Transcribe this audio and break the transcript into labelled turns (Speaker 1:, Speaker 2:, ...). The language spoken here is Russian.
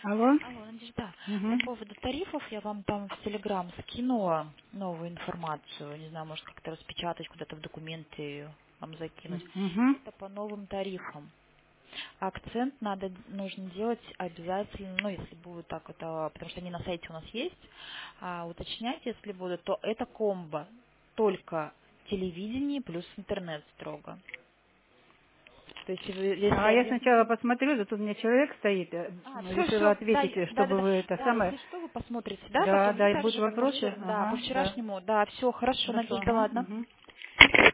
Speaker 1: Алло?
Speaker 2: Алло, Надежда, по
Speaker 1: Угу.
Speaker 2: поводу тарифов я вам там в Телеграм скинула новую информацию. Не знаю, может как-то распечатать, куда-то в документы вам закинуть.
Speaker 1: Угу.
Speaker 2: Это по новым тарифам. Акцент нужно делать обязательно, ну, если будет так, это, потому что они на сайте у нас есть, уточнять, если будут, то это комбо, только телевидение плюс интернет строго. То есть, если
Speaker 1: А я
Speaker 2: один...
Speaker 1: сначала посмотрю, да тут у меня человек стоит.
Speaker 2: Все,
Speaker 1: Если вы
Speaker 2: все, да,
Speaker 1: ответите,
Speaker 2: да, да,
Speaker 1: чтобы
Speaker 2: да,
Speaker 1: вы это
Speaker 2: да,
Speaker 1: самое...
Speaker 2: если что, вы посмотрите, да,
Speaker 1: Да,
Speaker 2: потом, и
Speaker 1: да, и будут
Speaker 2: также как бы
Speaker 1: вопросы?
Speaker 2: по
Speaker 1: Ага, да.
Speaker 2: вчерашнему, да, все, хорошо,
Speaker 1: Хорошо,
Speaker 2: Надежда,
Speaker 1: ага.
Speaker 2: ладно.
Speaker 1: Угу.